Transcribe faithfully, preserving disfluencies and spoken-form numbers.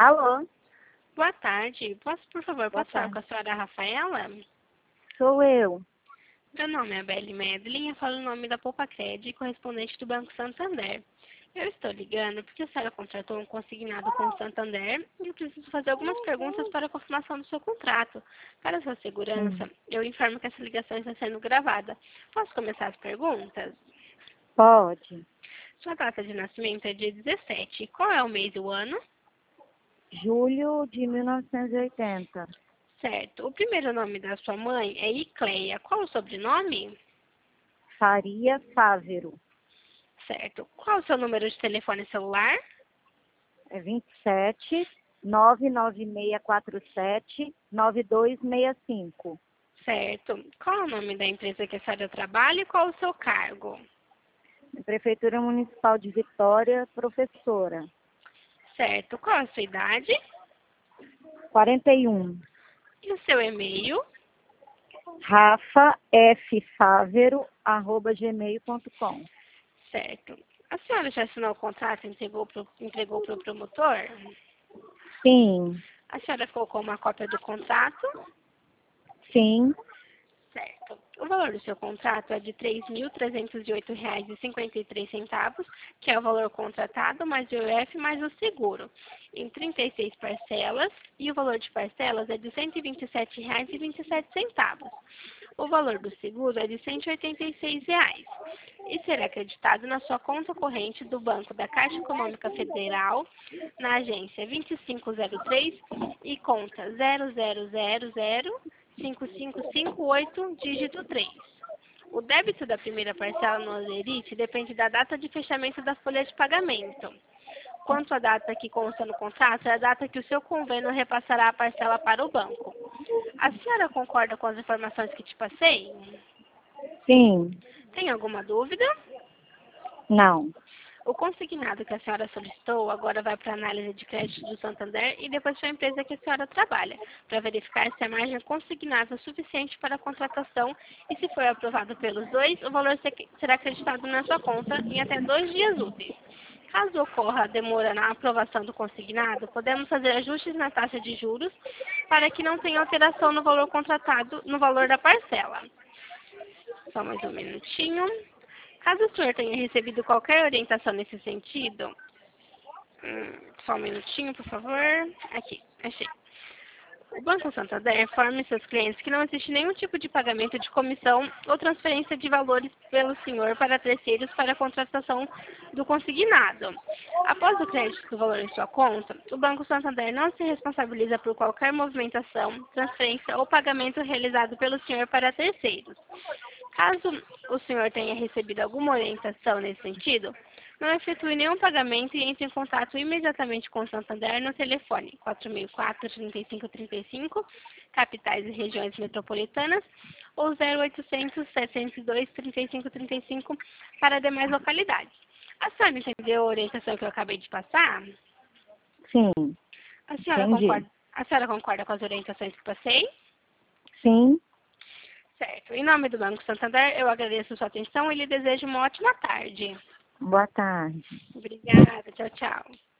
Alô? Boa tarde. Posso, por favor, Boa posso falar tarde. com a senhora Rafaela? Sou eu. Meu nome é Belle Medlin e eu falo o nome da Poupa-Cred, correspondente do Banco Santander. Eu estou ligando porque a senhora contratou um consignado com o Santander e eu preciso fazer algumas perguntas para a confirmação do seu contrato. Para sua segurança, Hum. eu informo que essa ligação está sendo gravada. Posso começar as perguntas? Pode. Sua data de nascimento é dia dezessete. Qual é o mês e o ano? Julho de mil novecentos e oitenta. Certo. O primeiro nome da sua mãe é Icleia. Qual o sobrenome? Faria Fávero. Certo. Qual o seu número de telefone celular? É vinte e sete, nove nove seis quatro sete, nove dois seis cinco. Certo. Qual é o nome da empresa que a senhora trabalha e qual o seu cargo? Prefeitura Municipal de Vitória, professora. Certo. Qual a sua idade? quarenta e um. E o seu e-mail? Rafa F. Fávero, arroba gmail ponto com. Certo. A senhora já assinou o contrato e entregou para entregou o promotor? Sim, A senhora colocou uma cópia do contrato? sim, Certo. O valor do seu contrato é de três mil trezentos e oito reais e cinquenta e três centavos, que é o valor contratado, mais o I O F, mais o seguro, em trinta e seis parcelas, e o valor de parcelas é de cento e vinte e sete reais e vinte e sete centavos. O valor do seguro é de cento e oitenta e seis reais e será acreditado na sua conta corrente do Banco da Caixa Econômica Federal, na agência vinte e cinco zero três e conta zero zero zero zero cinco cinco cinco oito, dígito três. O débito da primeira parcela no Olerite depende da data de fechamento da folha de pagamento. Quanto à data que consta no contrato, é a data que o seu convênio repassará a parcela para o banco. A senhora concorda com as informações que te passei? sim, Tem alguma dúvida? não. O consignado que a senhora solicitou agora vai para a análise de crédito do Santander e depois para a empresa que a senhora trabalha, para verificar se a margem consignada é suficiente para a contratação e, se for aprovado pelos dois, o valor será acreditado na sua conta em até dois dias úteis. Caso ocorra demora na aprovação do consignado, podemos fazer ajustes na taxa de juros para que não tenha alteração no valor contratado, no valor da parcela. Só mais um minutinho. Caso o senhor tenha recebido qualquer orientação nesse sentido, hum, só um minutinho, por favor. Aqui, achei. O Banco Santander informa seus clientes que não existe nenhum tipo de pagamento de comissão ou transferência de valores pelo senhor para terceiros para a contratação do consignado. Após o crédito do valor em sua conta, o Banco Santander não se responsabiliza por qualquer movimentação, transferência ou pagamento realizado pelo senhor para terceiros. Caso o senhor tenha recebido alguma orientação nesse sentido, não efetue nenhum pagamento e entre em contato imediatamente com o Santander no telefone quatro mil e quatro, trinta e cinco trinta e cinco, capitais e regiões metropolitanas, ou zero oitocentos, setecentos e dois, trinta e cinco trinta e cinco para demais localidades. A senhora entendeu a orientação que eu acabei de passar? Sim, A senhora entendi. concorda, a senhora concorda com as orientações que passei? Sim, Certo. Em nome do Banco Santander, eu agradeço a sua atenção e lhe desejo uma ótima tarde. boa tarde. Obrigada. Tchau, tchau.